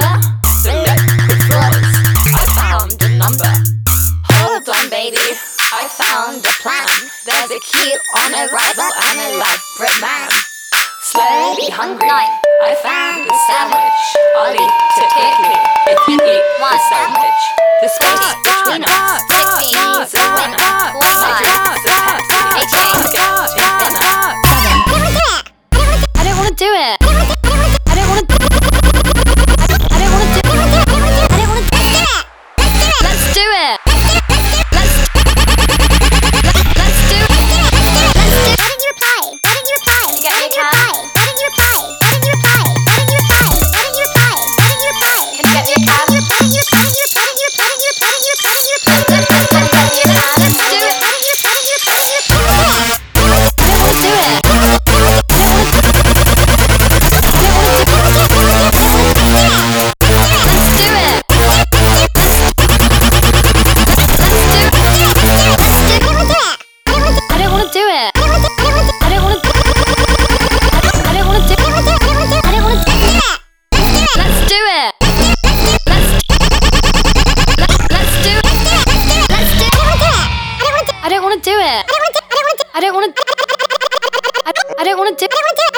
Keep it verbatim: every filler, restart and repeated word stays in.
under the liquid floors. I found a number. Hold on, baby, I found a plan. There's a key on arrival, an elaborate man. Slowly hungry, I found a sandwich. I'll eat it quickly if you eat the sandwich. The space between us, sixteen is a winner. I drink the Pepsi, eighteen get to dinner. I don't wanna do it. I don't wanna. I don't wanna do it. I don't wanna do it. Let's do it. Let's. Let's do it. Let's do it. Why didn't you reply? Why didn't you reply? Can you get me a cab? Why didn't you reply? Why didn't you reply? Why didn't you reply? Why didn't you reply? Why didn't you reply? Can you get me a cab? Why didn't you? Why didn't you? Why didn't you? Why didn't you? Why didn't you? Why didn't you? Why didn't you? Can you get me a cab? Let's do it. Why didn't you? Why didn't you? Why didn't you? I don't wanna do it. I don't wanna. I don't want to. I don't want to do.